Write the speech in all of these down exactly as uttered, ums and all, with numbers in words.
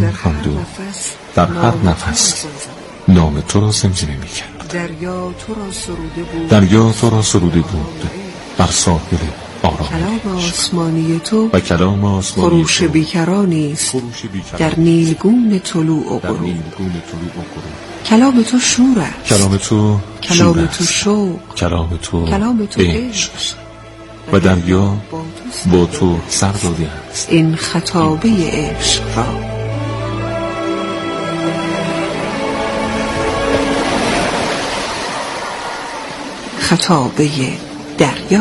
می‌خواند و در هر نفس نام تو را زمزمه می‌کرد. دریا تو را سروده بود دریا تو را سروده بود بر ساحل آرام. کلام آسمانی تو و کلام آسمانی خروش تو بیکرانی است خروش بیکران در نیلگون طلوع و در غروب. نیلگون طلوع و غروب. کلام تو شور است، کلام تو کلام شور تو است. شوق، کلام تو کلام تو عشق عشق و دریا با تو با تو سر داده است. این خطابه عشق را. خطابه دریا.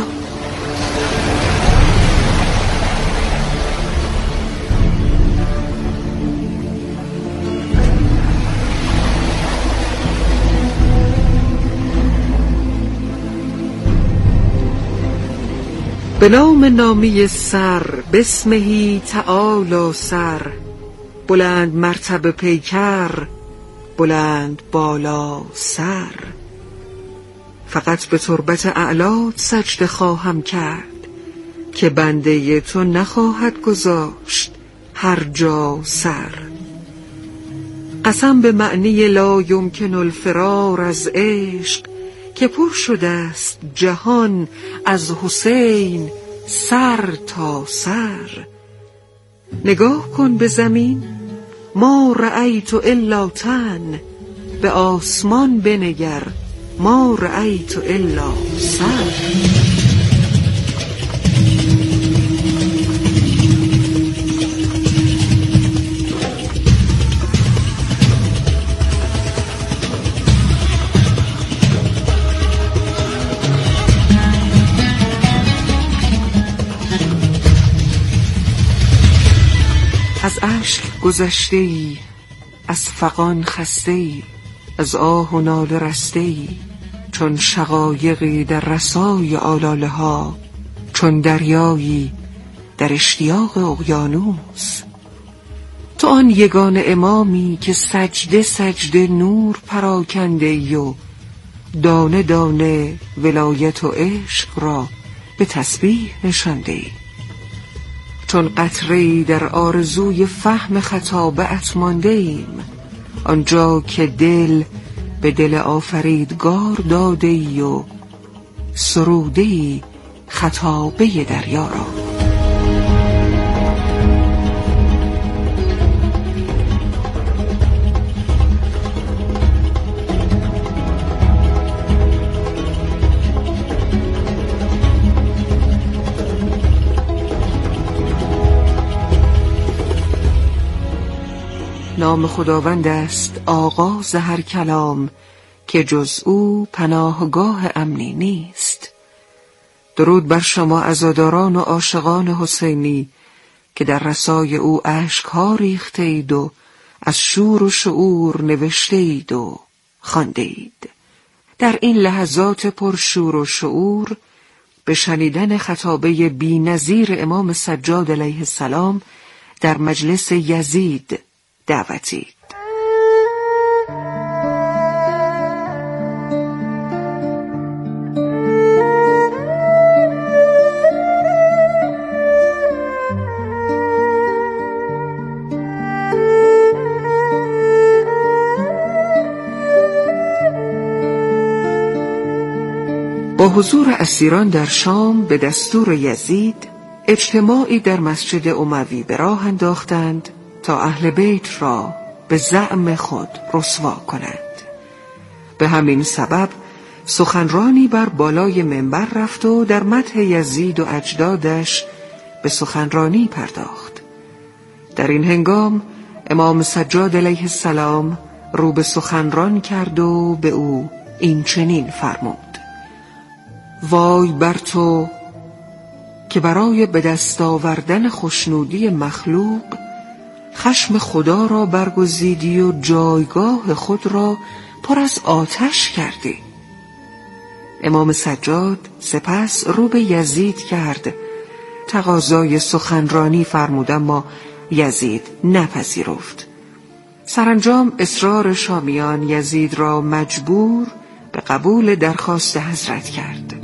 به نام نامی سر بسمهی تعالی سر، بلند مرتبه پیکر بلند بالا سر. فقط به تربت اعلات سجده خواهم کرد که بنده تو نخواهد گذاشت هر جا سر. قسم به معنی لا یمکن الفرار از عشق که پر شده است جهان از حسین سر تا سر. نگاه کن به زمین ما رأیت الا تن، به آسمان بنگر ما رأیت الا سر. از اشک گذشته ای، از فغان خسته ای، از آه و ناله رسته ای، چون شقایقی در رسای آلاله ها، چون دریایی در اشتیاق اقیانوس. تو آن یگان امامی که سجده سجده نور پراکنده ای و دانه دانه ولایت و عشق را به تسبیح نشانده ای. چون قطره‌ای در آرزوی فهم خطابه‌ات مانده ایم، آنجا که دل به دل آفریدگار داده ای و سروده ای خطابه دریا را. نام خداوند است آغاز هر کلام که جز او پناهگاه امنی نیست. درود بر شما عزاداران و عاشقان حسینی که در رسای او اشک‌ها ریخته اید و از شور و شعور نوشته اید و خوانده اید. در این لحظات پرشور و شعور به شنیدن خطابه بی‌نظیر امام سجاد علیه السلام در مجلس یزید دعوتید. با حضور اسیران در شام به دستور یزید اجتماعی در مسجد اموی به راه انداختند تا اهل بیت را به زعم خود رسوا کنند. به همین سبب سخنرانی بر بالای منبر رفت و در مدح یزید و اجدادش به سخنرانی پرداخت. در این هنگام امام سجاد علیه السلام رو به سخنران کرد و به او این چنین فرمود: وای بر تو که برای به دست آوردن خوشنودی مخلوق خشم خدا را برگزیدی و جایگاه خود را پر از آتش کردی. امام سجاد سپس رو به یزید کرد. تقاضای سخنرانی فرمود اما یزید نپذیرفت. سرانجام اصرار شامیان یزید را مجبور به قبول درخواست حضرت کرد.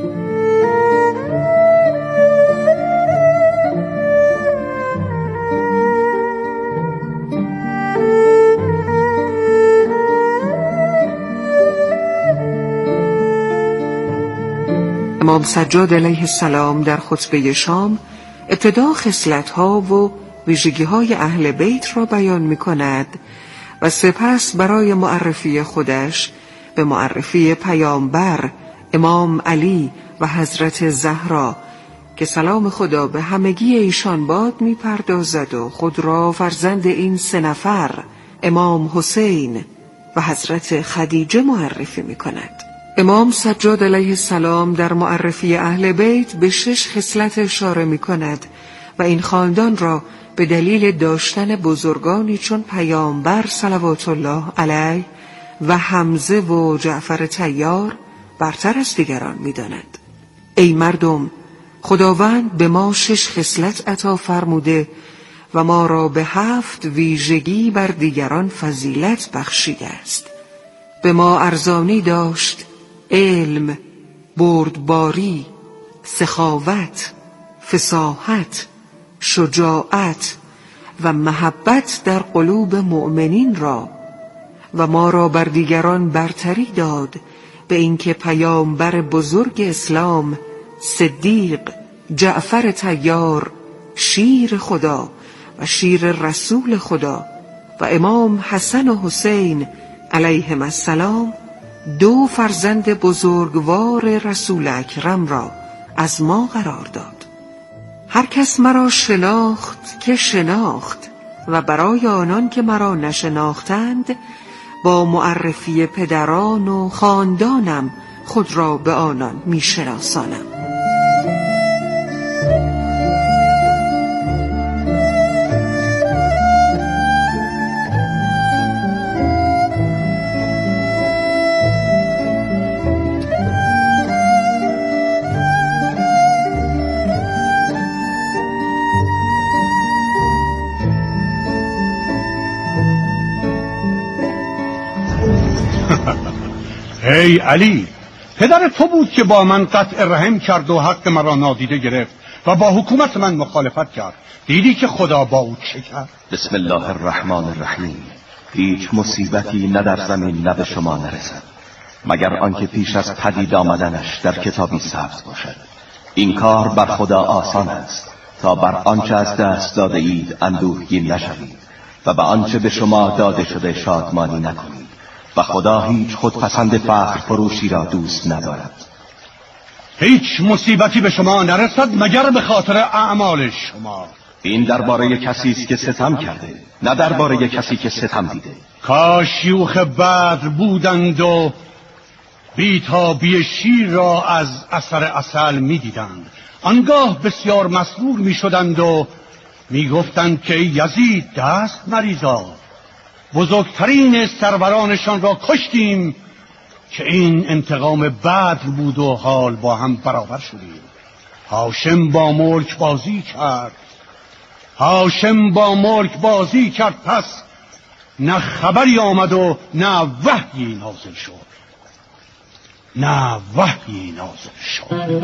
امام سجاد علیه السلام در خطبه شام ابتدا خصلت‌ها و ویژگی‌های اهل بیت را بیان می‌کند و سپس برای معرفی خودش به معرفی پیامبر امام علی و حضرت زهرا که سلام خدا به همگی ایشان باد می‌پردازد و خود را فرزند این سه نفر امام حسین و حضرت خدیجه معرفی می‌کند. امام سجاد علیه السلام در معرفی اهل بیت به شش خصلت اشاره می‌کند و این خاندان را به دلیل داشتن بزرگانی چون پیامبر صلوات الله علیه و حمزه و جعفر طیار برتر از دیگران می‌داند. ای مردم، خداوند به ما شش خصلت عطا فرموده و ما را به هفت ویژگی بر دیگران فضیلت بخشیده است. به ما ارزانی داشت علم، بردباری، سخاوت، فصاحت، شجاعت و محبت در قلوب مؤمنین را و ما را بر دیگران برتری داد به اینکه پیامبر بزرگ اسلام صدیق، جعفر طیار، شیر خدا و شیر رسول خدا و امام حسن و حسین علیهم السلام دو فرزند بزرگوار رسول اکرم را از ما قرار داد. هر کس مرا شناخت که شناخت و برای آنان که مرا نشناختند با معرفی پدران و خاندانم خود را به آنان می شناسانم. ای علی، پدر تو بود که با من قطع رحم کرد و حق مرا نادیده گرفت و با حکومت من مخالفت کرد. دیدی که خدا با او چه کرد؟ بسم الله الرحمن الرحیم. هیچ مصیبتی نه در زمین نه به شما نرسد مگر آنکه پیش از پدید آمدنش در کتابی ثبت باشد. این کار بر خدا آسان است تا بر آنچه از دست داده اید اندوهگین نشوید و به آنچه به شما داده شده شادمانی نکنید و خدا هیچ خودپسند فخر فروشی را دوست ندارد. هیچ مصیبتی به شما نرسد مگر به خاطر اعمال شما. این درباره کسی است که ستم کرده، نه درباره کسی که ستم دیده. کاش شیوخ بدر بودند و بیتابی شیر را از اثر عسل می دیدند. آنگاه بسیار مسرور می شدند و می گفتند که یزید دست مریزا، بزرگترین سرورانشان را کشتیم که این انتقام بدر بود و حال با هم برابر شدیم. هاشم با ملک بازی کرد هاشم با ملک بازی کرد پس نه خبری آمد و نه وحی نازل شد نه وحی نازل شد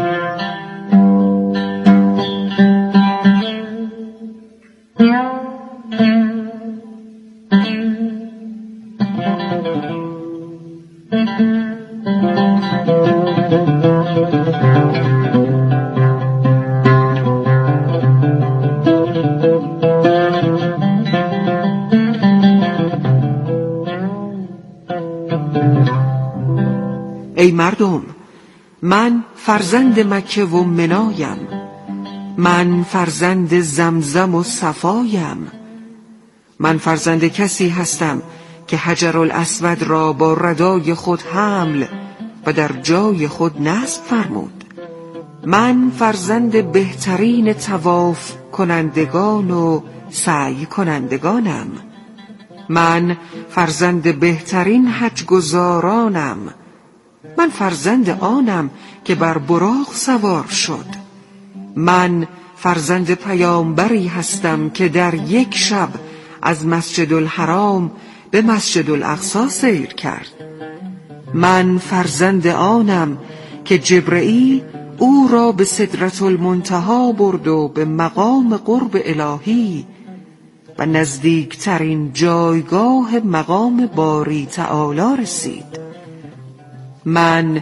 ای مردم، من فرزند مکه و منایم، من فرزند زمزم و صفایم، من فرزند کسی هستم که حجر الاسود را با ردای خود حمل و در جای خود نصب فرمود. من فرزند بهترین طواف کنندگان و سعی کنندگانم. من فرزند بهترین حج گزارانم. من فرزند آنم که بر براق سوار شد. من فرزند پیامبری هستم که در یک شب از مسجد الحرام به مسجد الاقصی سیر کرد. من فرزند آنم که جبرئیل او را به سدرة المنتهی برد و به مقام قرب الهی و نزدیکترین جایگاه مقام باری تعالی رسید. من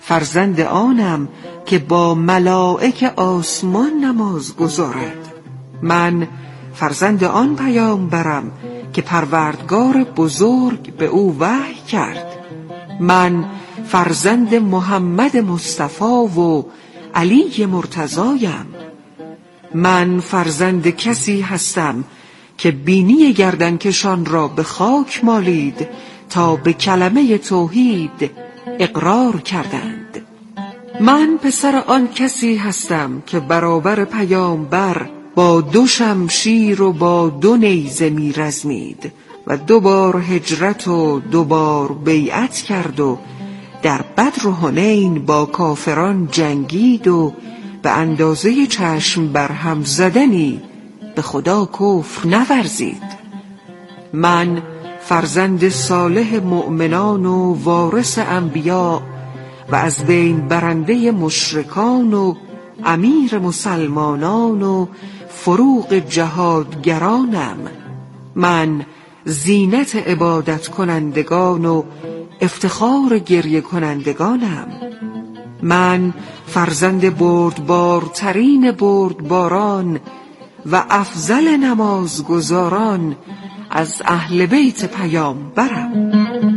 فرزند آنم که با ملائک آسمان نماز گذارد. من فرزند آن پیامبرم که پروردگار بزرگ به او وحی کرد. من فرزند محمد مصطفی و علی مرتضایم. من فرزند کسی هستم که بینی گردنکشان را به خاک مالید تا به کلمه توحید اقرار کردند. من پسر آن کسی هستم که برابر پیامبر با دو شمشیر و با دو نیزه می رزمید و دو بار هجرت و دو بار بیعت کرد و در بدر و حنین با کافران جنگید و به اندازه چشم برهم زدنی به خدا کفر نورزید. من فرزند صالح مؤمنان و وارث انبیا و از بین برنده مشرکان و امیر مسلمانان و فروغ جهادگرانم. من زینت عبادت کنندگان و افتخار گریه کنندگانم. من فرزند بردبارترین بردباران و افضل نمازگزاران از اهل بیت پیامبرم.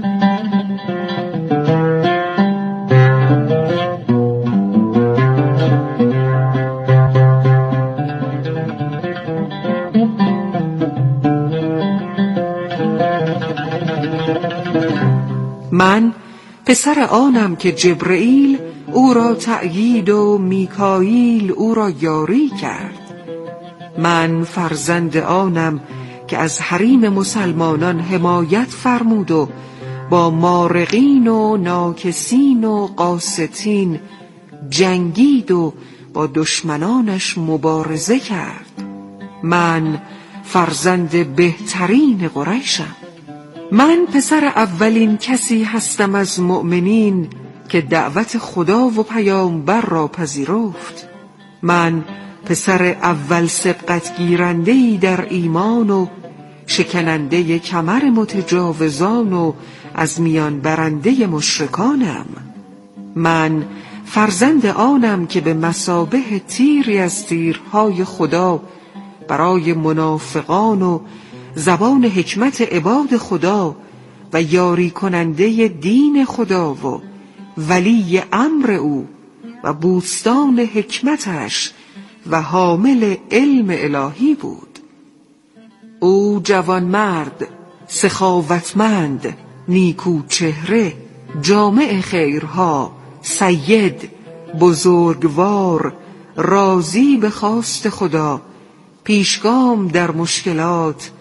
من پسر آنم که جبرئیل او را تأیید و میکائیل او را یاری کرد. من فرزند آنم که از حریم مسلمانان حمایت فرمود و با مارقین و ناکسین و قاسطین جنگید و با دشمنانش مبارزه کرد. من فرزند بهترین قریشم. من پسر اولین کسی هستم از مؤمنین که دعوت خدا و پیامبر را پذیرفت. من پسر اول سبقت گیرنده‌ای در ایمان و شکننده کمر متجاوزان و از میان برنده مشرکانم. من فرزند آنم که به مثابه تیری از تیرهای خدا برای منافقان و زبان حکمت عباد خدا و یاری کننده دین خدا و ولی امر او و بوستان حکمتش و حامل علم الهی بود. او جوانمرد، سخاوتمند، نیکو چهره، جامع خیرها، سید، بزرگوار، راضی به خواست خدا، پیشگام در مشکلات،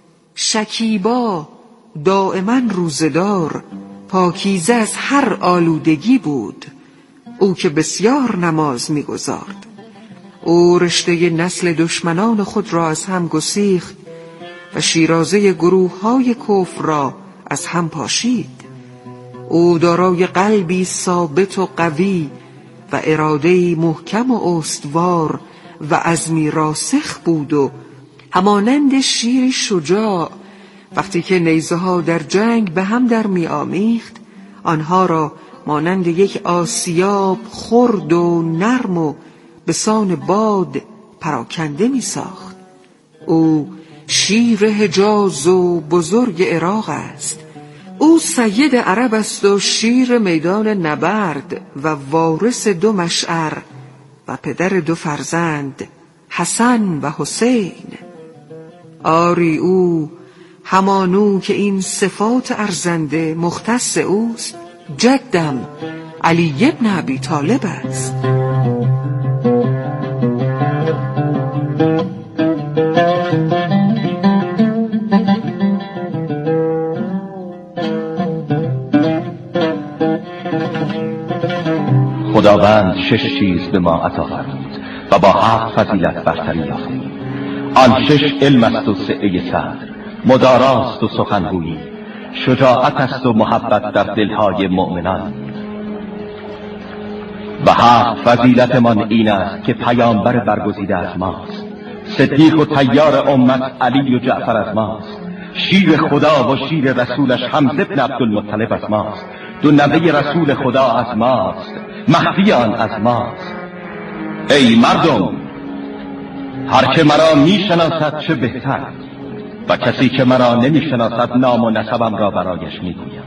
شکیبا، دائما روزدار، پاکیزه از هر آلودگی بود. او که بسیار نماز می‌گزارد. او رشته نسل دشمنان خود را از هم گسیخت و شیرازه گروه‌های کفر را از هم پاشید. او دارای قلبی ثابت و قوی و اراده‌ای محکم و استوار و عزمی راسخ بود و همانند شیر شجاع وقتی که نیزه ها در جنگ به هم در می آمیخت آنها را مانند یک آسیاب خرد و نرم و به سان باد پراکنده می ساخت. او شیر حجاز و بزرگ عراق است. او سید عرب است و شیر میدان نبرد و وارث دو مشعر و پدر دو فرزند حسن و حسین. آری او همانو که این صفات ارزنده مختص اوست، جدم علی ابن ابی طالب است. خداوند شش چیز به ما عطا فرمود و با هفت فضیلت برتری یافتیم. آن شش علم است و سعه صدر، مداراست و سخنگویی، شجاعت است و محبت در دلهای مؤمنان. و هفت فضیلتمان این است که پیامبر برگزیده از ماست، صدیق و طیار امت علی و جعفر از ماست، شیر خدا و شیر رسولش حمزه بن عبدالمطلب از ماست، دو نوه رسول خدا از ماست، مهدی آن از ماست. ای مردم، هر که مرا میشناسد چه بهتر، و کسی که مرا نمیشناسد نام و نسبم را برایش میگویم.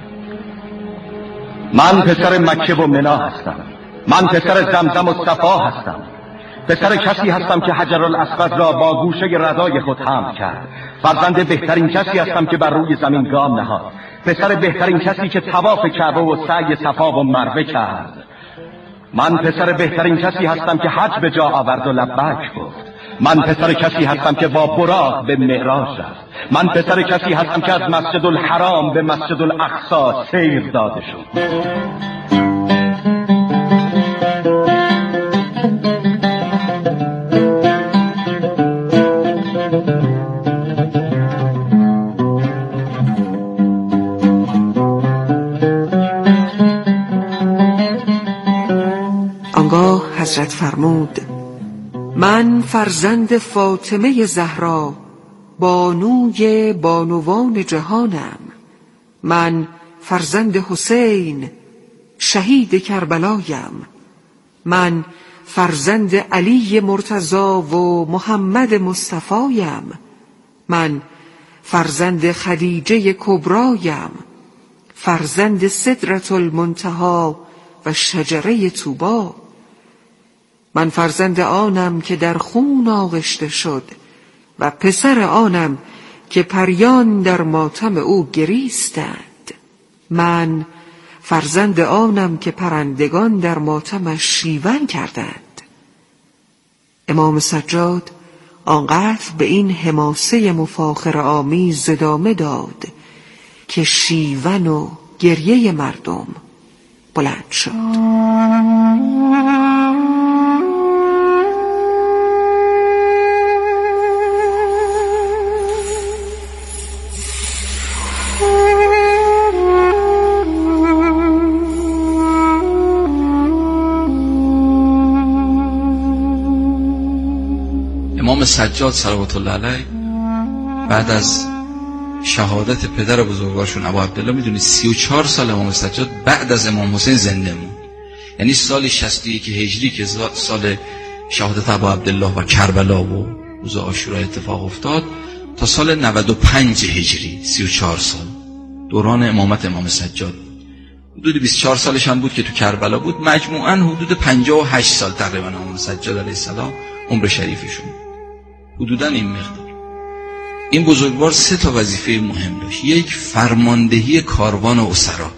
من پسر مکه و منا هستم، من پسر زمزم و صفا هستم، پسر کسی هستم که حجر الاسود را با گوشه رضای خود حمل کرد، فرزند بهترین کسی هستم که بر روی زمین گام نهاد، پسر بهترین کسی که طواف کعبه و سعی صفا و مروه کرد. من پسر بهترین کسی هستم که حج به جا آورد و لبیک گفت. من پسر کسی هستم که با براق به معراج رفت. من پسر کسی هستم که از مسجد الحرام به مسجد الاقصی سیر داده شد. آنگاه حضرت فرمود: من فرزند فاطمه زهرا، بانوی بانوان جهانم. من فرزند حسین، شهید کربلایم. من فرزند علی مرتضی و محمد مصطفایم. من فرزند خدیجه کبرایم، فرزند سدرة المنتهی و شجره طوبی. من فرزند آنم که در خون آغشته شد و پسر آنم که پریان در ماتم او گریستند. من فرزند آنم که پرندگان در ماتمش شیون کردند. امام سجاد آنقدر به این حماسه مفاخر آمیز ادامه داد که شیون و گریه مردم بلند شد. امام سجاد صلوات الله علیه بعد از شهادت پدر بزرگوارشون ابا عبدالله، میدونید سی و چهار سال امام سجاد بعد از امام حسین زنده موند. یعنی سال شصت و یک هجری که سال شهادت ابا عبدالله و کربلا و روز عاشورا اتفاق افتاد تا سال نود و پنج هجری، سی و چهار سال دوران امامت امام سجاد. حدود بیست و چهار سالش هم بود که تو کربلا بود. مجموعاً حدود پنجاه و هشت سال تقریبا امام سجاد علیه السلام عمر شریفشون، حدوداً این مقدار. این بزرگوار سه تا وظیفه مهم داشت. یک، فرماندهی کاروان و اسرا،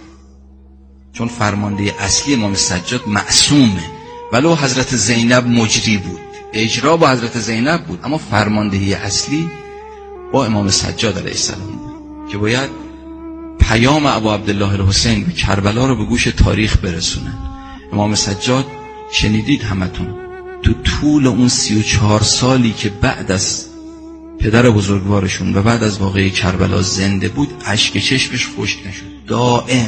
چون فرمانده اصلی امام سجاد معصومه، ولو حضرت زینب مجری بود، اجرا با حضرت زینب بود، اما فرماندهی اصلی با امام سجاد علیه السلام بود که باید پیام ابا عبدالله الحسین به کربلا رو به گوش تاریخ برسونن. امام سجاد شنیدید همتون تو طول اون سی و چهار سالی که بعد از پدر بزرگوارشون و بعد از واقعه کربلا زنده بود، اشک چشمش خشک نشد، دائم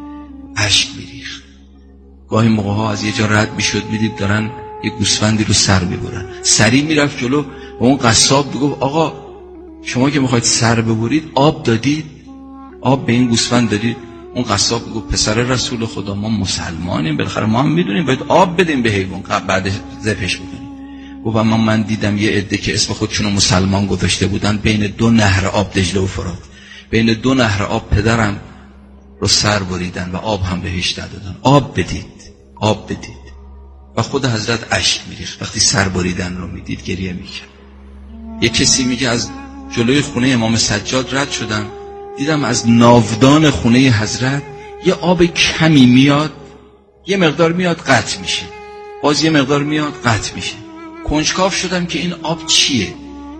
اشک میریخت. گاهی موقع ها از یه جا رد میشد، میدید دارن یه گوسفندی رو سر میبرن، سری میرفت جلو و اون قصاب میگفت آقا شما که میخواید سر ببرید آب دادید؟ آب به این گوسفند دادید؟ اون قصاب میگفت پسر رسول خدا، ما مسلمانیم، بالاخره ما هم میدونیم باید آب بدیم به حیوان بعد ذبحش بکنیم. گفت اما من دیدم یه عده که اسم خودشونو مسلمان گذاشته بودن، بین دو نهر آب، دجله و فرات، بین دو نهر آب پدرم رو سر بریدن و آب هم بهش ندادن. آب بدید، آب بدید. و خود حضرت اشک میریخت وقتی سر بریدن رو میدید، گریه میکرد. یه کسی میگه از جلوی خونه امام سجاد رد شدم، دیدم از ناودان خونه حضرت یه آب کمی میاد، یه مقدار میاد قطع میشه، باز یه مقدار میاد قطع میشه. کنجکاو شدم که این آب چیه.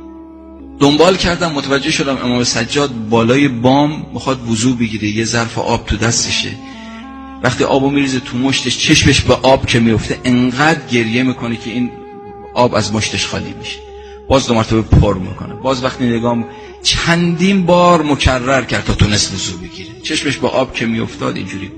دنبال کردم، متوجه شدم امام سجاد بالای بام میخواد وضو بگیره، یه ظرف آب تو دستشه. وقتی آبو میریزه تو مشتش، چشمش به آب که میفته انقدر گریه میکنه که این آب از مشتش خالی میشه. باز دو مرتبه پر میکنه، باز وقتی نگام چندین بار مکرر کرد تا تونست وضو بگیره. چشمش به آب که میافتاد اینجوری.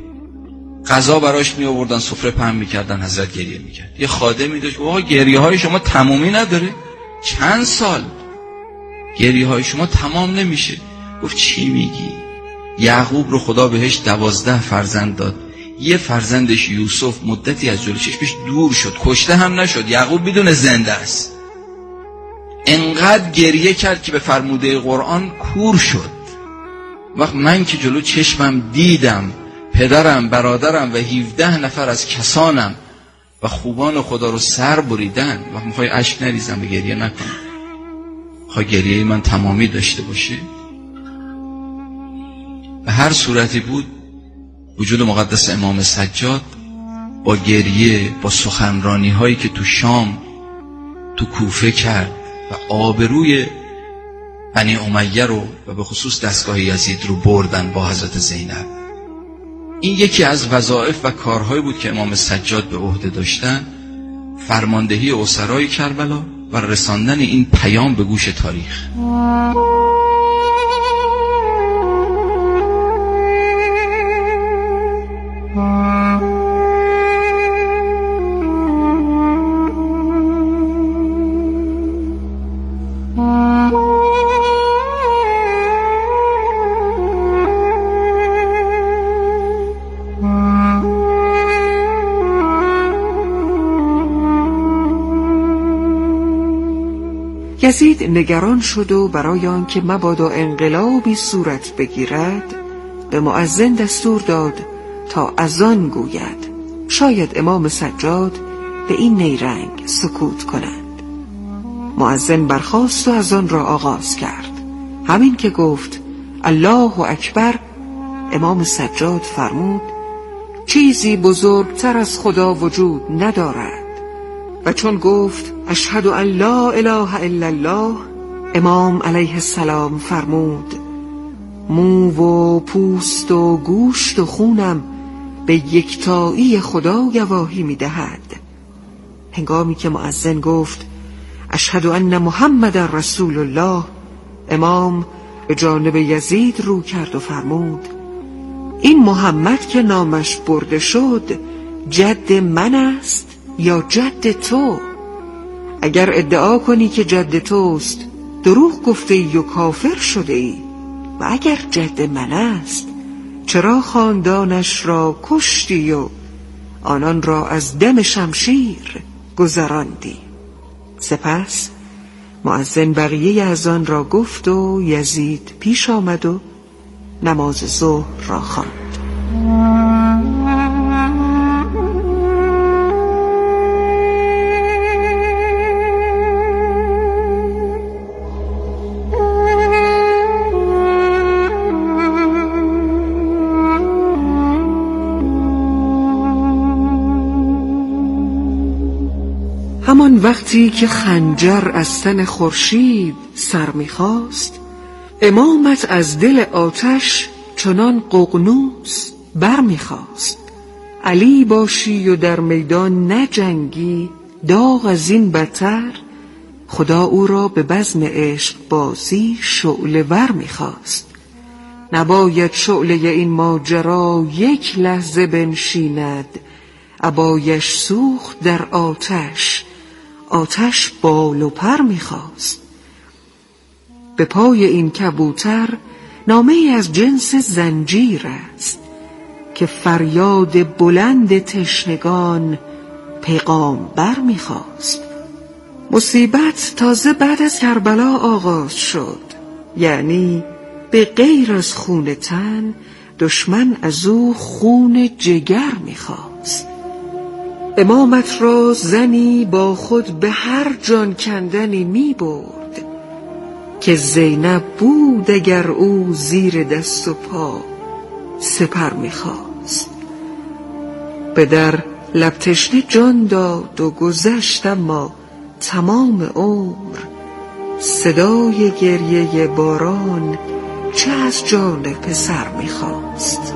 غذا براش می آوردن، سفره پهن میکردن، حضرت گریه میکرد. یه خادمی داشت، آقا گریه های شما تمومی نداره، چند سال گریه های شما تمام نمیشه. گفت چی میگی؟ یعقوب رو خدا بهش دوازده فرزند داد، یه فرزندش یوسف مدتی از جلوی چشمش دور شد، کشته هم نشد، یعقوب بدون زنده است. انقدر گریه کرد که به فرموده قرآن کور شد. وقت من که جلو چشمم دیدم پدرم، برادرم و هفده نفر از کسانم و خوبان خدا رو سر بریدن، وقت میخوای اشک نریزم و گریه نکنم؟ میخوای گریه من تمامی داشته باشه؟ به هر صورتی بود وجود مقدس امام سجاد با گریه، با سخنرانی هایی که تو شام، تو کوفه کرد و آبروی بنی امیه رو و به خصوص دستگاه یزید رو بردن با حضرت زینب. این یکی از وظایف و کارهایی بود که امام سجاد به عهده داشتن، فرماندهی اسرای کربلا و رساندن این پیام به گوش تاریخ. یزید نگران شد و برای آنکه مبادا انقلابی صورت بگیرد به مؤذن دستور داد تا اذان گوید، شاید امام سجاد به این نیرنگ سکوت کنند. مؤذن برخاست و اذان را آغاز کرد. همین که گفت الله اکبر، امام سجاد فرمود چیزی بزرگتر از خدا وجود ندارد. و چون گفت اشهد ان لا اله الا الله، امام علیه السلام فرمود مو و پوست و گوشت و خونم به یکتایی خدا گواهی می‌دهد. هنگامی که مؤذن گفت اشهد ان محمد رسول الله، امام به جانب یزید رو کرد و فرمود این محمد که نامش برده شد جد من است یا جد تو؟ اگر ادعا کنی که جد توست دروغ گفته ای و کافر شده ای، و اگر جد من است چرا خاندانش را کشتی و آنان را از دم شمشیر گذراندی؟ سپس مؤذن بقیه اذان را گفت و یزید پیش آمد و نماز ظهر را خواند. همان وقتی که خنجر از تن خورشید سر می‌خواست، امامت از دل آتش چنان ققنوس بر می‌خواست. علی باشی و در میدان نجنگی، داغ از این بدتر، خدا او را به بزم عشق بازی شعله ور می‌خواست. نباید شعله این ماجرا یک لحظه بنشیند، ابایش سوخت در آتش، آتش بال و پر می‌خواست. به پای این کبوتر نامه از جنس زنجیر است که فریاد بلند تشنگان پیغام بر می‌خواست. مصیبت تازه بعد از کربلا آغاز شد، یعنی به غیر از خون تن دشمن از او خون جگر می‌خواست. امامت را زنی با خود به هر جان کندنی می برد که زینب بود اگر او زیر دست و پا سپر می خواست. به در لب تشنه جان داد و گذشت، اما تمام عمر صدای گریه باران چه از جان پسر می خواست.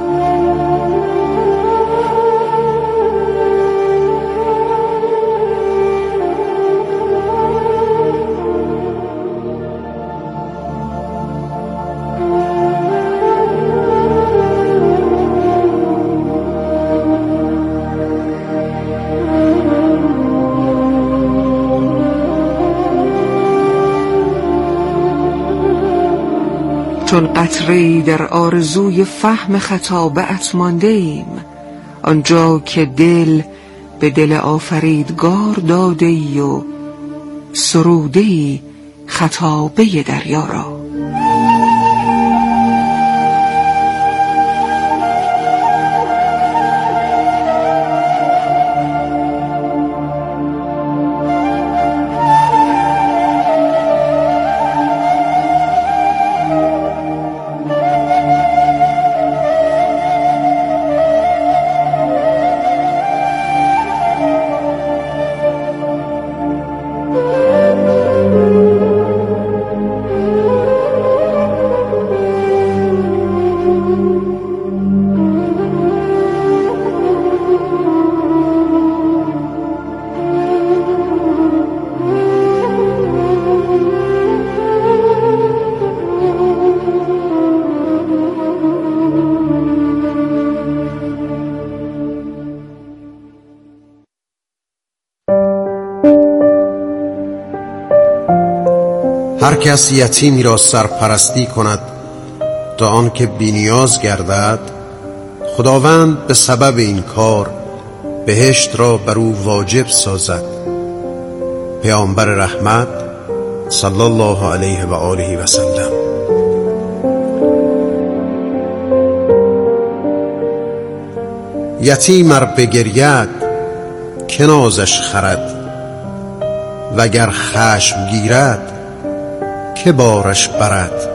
چون قطره‌ای در آرزوی فهم خطابه‌ات مانده ایم، آنجا که دل به دل آفریدگار داده ای و سروده ای خطابه دریا را. هر کس یتیمی را سرپرستی کند تا آنکه بی‌نیاز گردد، خداوند به سبب این کار بهشت را بر او واجب سازد. پیامبر رحمت صلی الله علیه و آله و سلم. یتیم ار بگرید که نازش خرد، وگر خشم گیرد که بارش برد.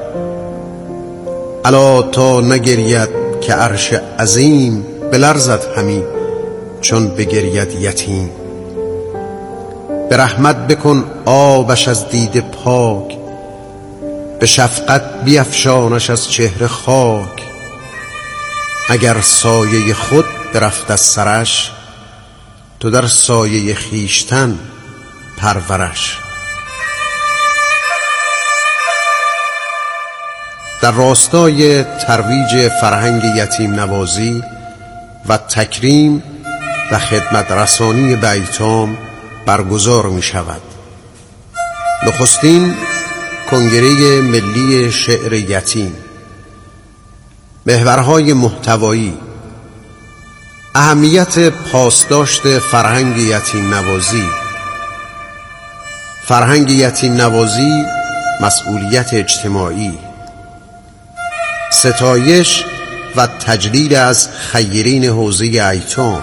الا تا نگرید که عرش عظیم بلرزد همی چون بگرید یتیم. به رحمت بکن آبش از دیده پاک، به شفقت بیفشانش از چهره خاک. اگر سایه خود برفت از سرش، تو در سایه خیشتن پرورش. در راستای ترویج فرهنگ یتیم نوازی و تکریم و خدمت رسانی به ایتام برگزار می شود. نخستین کنگره ملی شعر یتیم. محورهای محتوایی: اهمیت پاسداشت فرهنگ یتیم نوازی. فرهنگ یتیم نوازی مسئولیت اجتماعی. ستایش و تجلیل از خیرین حوزه ایتام.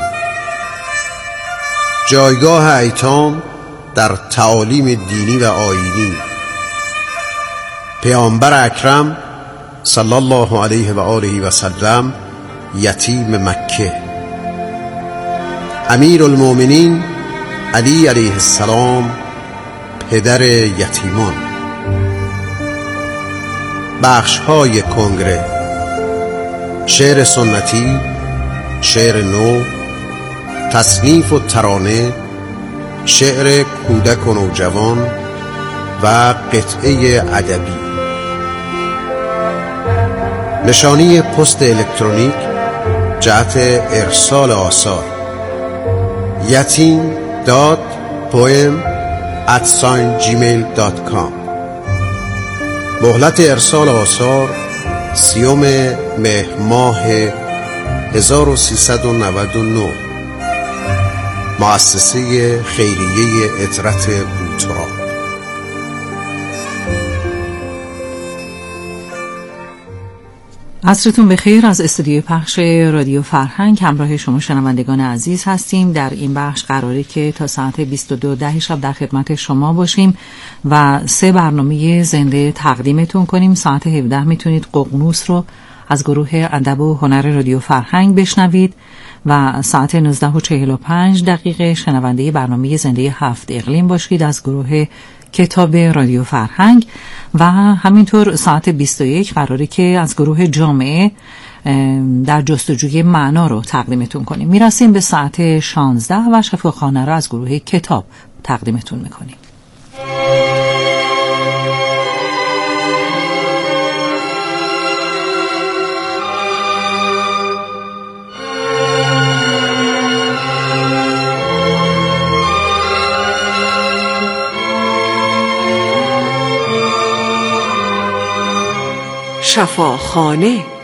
جایگاه ایتام در تعالیم دینی و آیینی. پیامبر اکرم صلی الله علیه و آله و سلم یتیم مکه. امیر المؤمنین علی علیه السلام پدر یتیمان. بخش های کنگره: شعر سنتی، شعر نو، تصنیف و ترانه، شعر کودک و نوجوان و قطعه ادبی. نشانی پست الکترونیک جهت ارسال آثار: yatim dot poem at gmail dot com. مهلت ارسال آثار سیوم مهر ماه هزار و سیصد و نود و نه. مؤسسه خیریه عطرت بوترا. عصرتون بخیر. از استودیوی پخش رادیو فرهنگ همراه شما شنوندگان عزیز هستیم. در این بخش قراره که تا ساعت بیست و دو ده شب در خدمت شما باشیم و سه برنامه زنده تقدیمتون کنیم. ساعت هفده میتونید ققنوس رو از گروه ادب و هنر رادیو فرهنگ بشنوید و ساعت نوزده و چهل و پنج دقیقه شنونده برنامه زنده هفت اقلیم باشید از گروه کتاب رادیو فرهنگ و همینطور ساعت بیست و یک قراره که از گروه جامعه در جستجوی معنا رو تقدیمتون کنیم. میرسیم به ساعت شانزده و شفاخانه رو از گروه کتاب تقدیمتون میکنیم. شفاخانه.